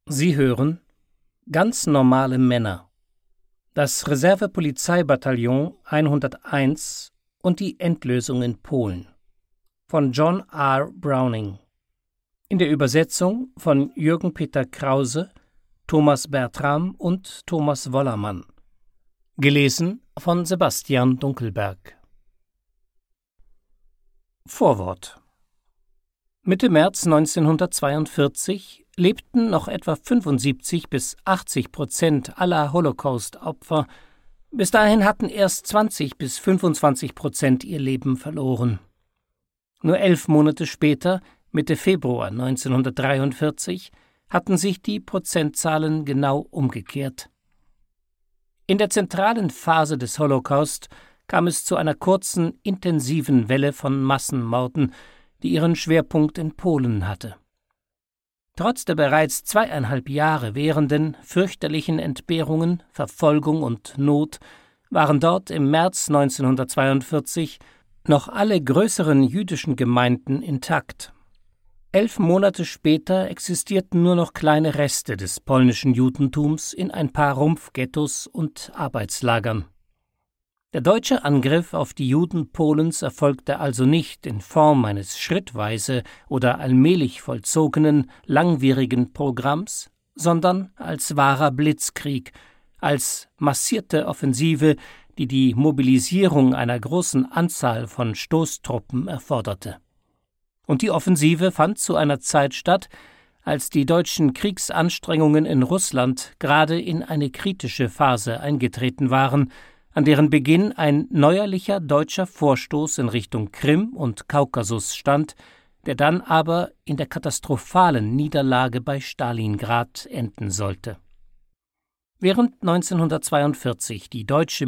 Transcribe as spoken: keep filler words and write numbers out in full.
Sie hören Ganz normale Männer. Das Reserve-Polizeibataillon hunderteins und die Endlösung in Polen von John R. Browning. In der Übersetzung von Jürgen Peter Krause, Thomas Bertram und Thomas Wollermann. Gelesen von Sebastian Dunkelberg. Vorwort. Mitte März neunzehnhundertzweiundvierzig lebten noch etwa fünfundsiebzig bis achtzig Prozent aller Holocaust-Opfer. Bis dahin hatten erst zwanzig bis fünfundzwanzig Prozent ihr Leben verloren. Nur elf Monate später, Mitte Februar neunzehnhundertdreiundvierzig, hatten sich die Prozentzahlen genau umgekehrt. In der zentralen Phase des Holocaust kam es zu einer kurzen, intensiven Welle von Massenmorden, die ihren Schwerpunkt in Polen hatte. Trotz der bereits zweieinhalb Jahre währenden fürchterlichen Entbehrungen, Verfolgung und Not waren dort im März neunzehnhundertzweiundvierzig noch alle größeren jüdischen Gemeinden intakt. Elf Monate später existierten nur noch kleine Reste des polnischen Judentums in ein paar Rumpfghettos und Arbeitslagern. Der deutsche Angriff auf die Juden Polens erfolgte also nicht in Form eines schrittweise oder allmählich vollzogenen, langwierigen Programms, sondern als wahrer Blitzkrieg, als massierte Offensive, die die Mobilisierung einer großen Anzahl von Stoßtruppen erforderte. Und die Offensive fand zu einer Zeit statt, als die deutschen Kriegsanstrengungen in Russland gerade in eine kritische Phase eingetreten waren, an deren Beginn ein neuerlicher deutscher Vorstoß in Richtung Krim und Kaukasus stand, der dann aber in der katastrophalen Niederlage bei Stalingrad enden sollte. Während neunzehnhundertzweiundvierzig die deutsche